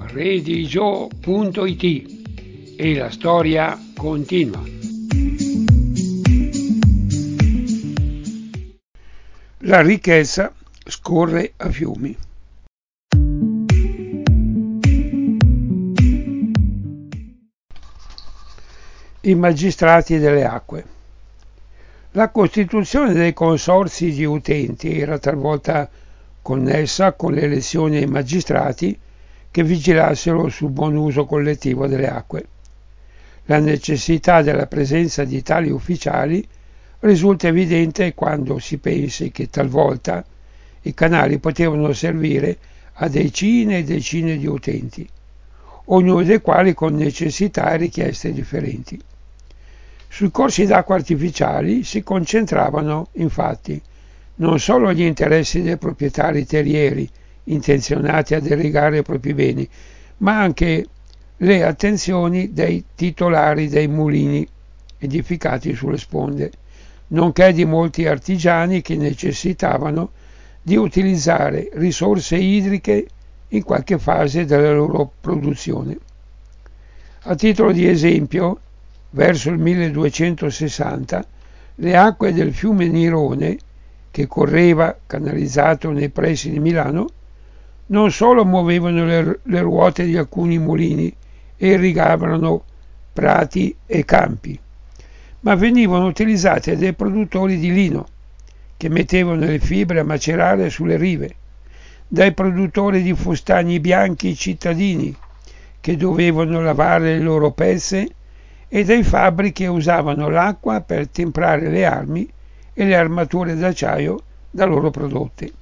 redigio.it e la storia continua. La ricchezza scorre a fiumi. I magistrati delle acque. La costituzione dei consorzi di utenti era talvolta connessa con l'elezione dei magistrati che vigilassero sul buon uso collettivo delle acque. La necessità della presenza di tali ufficiali risulta evidente quando si pensi che talvolta i canali potevano servire a decine e decine di utenti, ognuno dei quali con necessità e richieste differenti. Sui corsi d'acqua artificiali si concentravano, infatti, non solo gli interessi dei proprietari terrieri intenzionati ad irrigare i propri beni, ma anche le attenzioni dei titolari dei mulini edificati sulle sponde, nonché di molti artigiani che necessitavano di utilizzare risorse idriche in qualche fase della loro produzione. A titolo di esempio, verso il 1260, le acque del fiume Nirone, che correva canalizzato nei pressi di Milano, non solo muovevano le ruote di alcuni mulini e irrigavano prati e campi, ma venivano utilizzate dai produttori di lino, che mettevano le fibre a macerare sulle rive, dai produttori di fustagni bianchi cittadini, che dovevano lavare le loro pezze, e dai fabbri che usavano l'acqua per temprare le armi e le armature d'acciaio da loro prodotte.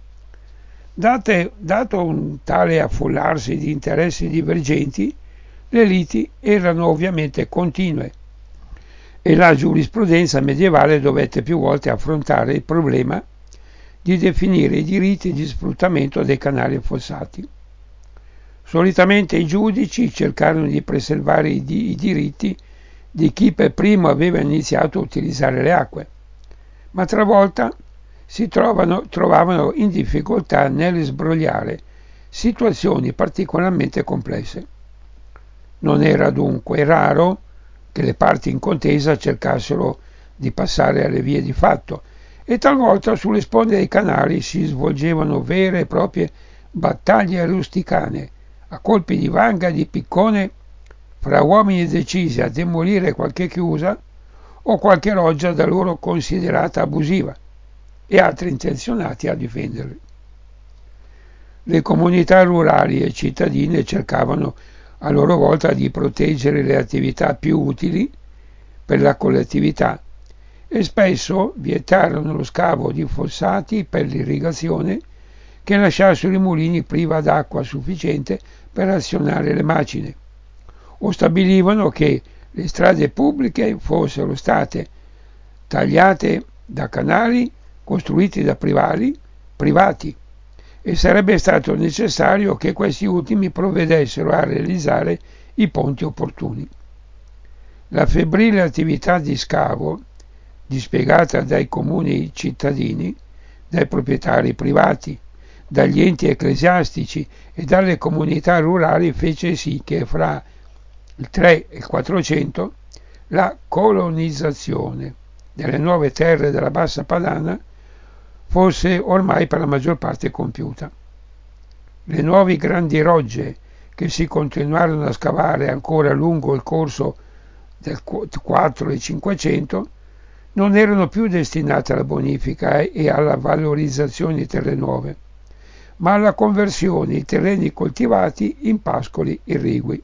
Dato un tale affollarsi di interessi divergenti, le liti erano ovviamente continue e la giurisprudenza medievale dovette più volte affrontare il problema di definire i diritti di sfruttamento dei canali fossati. Solitamente i giudici cercarono di preservare i diritti di chi per primo aveva iniziato a utilizzare le acque, ma talvolta si trovavano in difficoltà nel sbrogliare situazioni particolarmente complesse. Non era dunque raro che le parti in contesa cercassero di passare alle vie di fatto, e talvolta sulle sponde dei canali si svolgevano vere e proprie battaglie rusticane, a colpi di vanga e di piccone, fra uomini decisi a demolire qualche chiusa o qualche roggia da loro considerata abusiva e altri intenzionati a difenderli. Le comunità rurali e cittadine cercavano a loro volta di proteggere le attività più utili per la collettività e spesso vietarono lo scavo di fossati per l'irrigazione che lasciassero i mulini priva d'acqua sufficiente per azionare le macine, o stabilivano che le strade pubbliche fossero state tagliate da canali costruiti da privati e sarebbe stato necessario che questi ultimi provvedessero a realizzare i ponti opportuni. La febbrile attività di scavo, dispiegata dai comuni cittadini, dai proprietari privati, dagli enti ecclesiastici e dalle comunità rurali, fece sì che fra il 3 e il 400 la colonizzazione delle nuove terre della Bassa Padana fosse ormai per la maggior parte compiuta. Le nuove grandi rogge che si continuarono a scavare ancora lungo il corso del 4 e 500 non erano più destinate alla bonifica e alla valorizzazione di terre nuove, ma alla conversione di terreni coltivati in pascoli irrigui.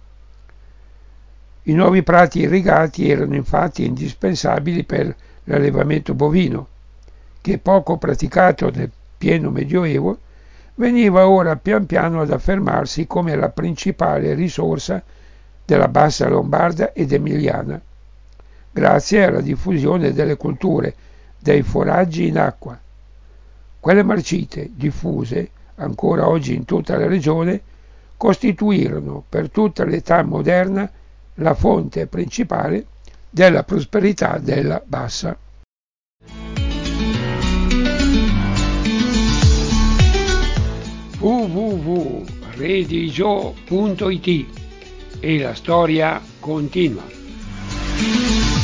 I nuovi prati irrigati erano infatti indispensabili per l'allevamento bovino, che poco praticato nel pieno Medioevo veniva ora pian piano ad affermarsi come la principale risorsa della bassa lombarda ed emiliana, grazie alla diffusione delle colture dei foraggi in acqua. Quelle marcite, diffuse ancora oggi in tutta la regione, costituirono per tutta l'età moderna la fonte principale della prosperità della Bassa. www redigio.it e la storia continua.